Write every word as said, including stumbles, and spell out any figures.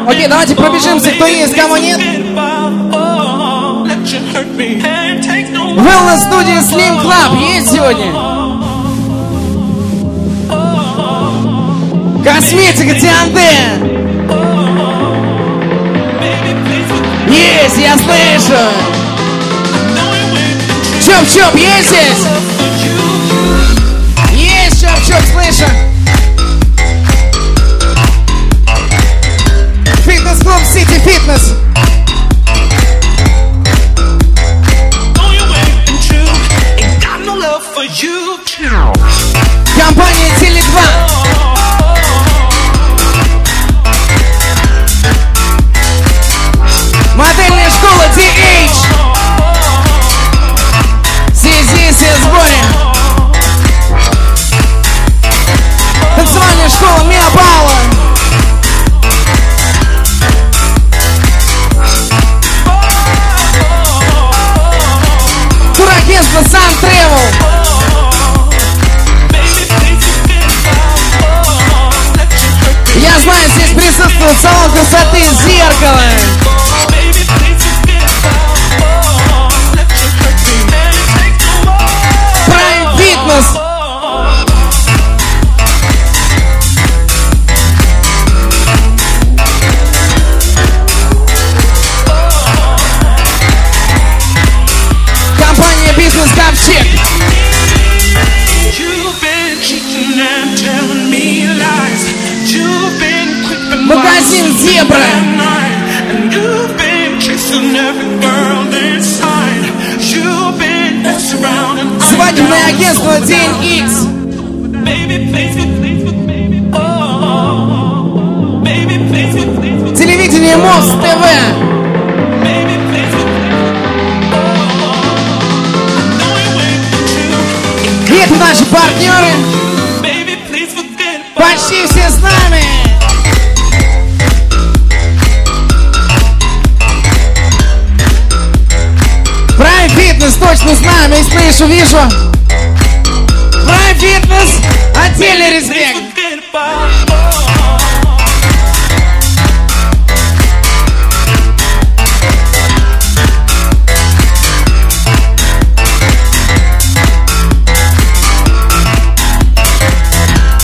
Окей, давайте пробежимся, кто есть, кого нет. Wellness студия Slim Club есть сегодня? Косметика Тианде. Есть, я слышу. Чоп-чоп, есть здесь? Есть чоп-чоп, слышу. Фитнес-клуб City Fitness. Компания Теле два. Модельная школа ди эйч. Все здесь, все в сборе. Танцевальная школа Миа Паула. Турагентство Sun Travel. Я знаю, здесь присутствует салон красоты «Зеркало». Prime Fitness. Компания «Бизнес Ковчег». Магазин «Зебра». Свадебное агентство «День Икс». Телевидение МОЗ ТВ. И это наши партнеры. Почти все с нами. Prime Fitness точно знаем, и слышу, вижу. Prime Fitness, отдельный респект.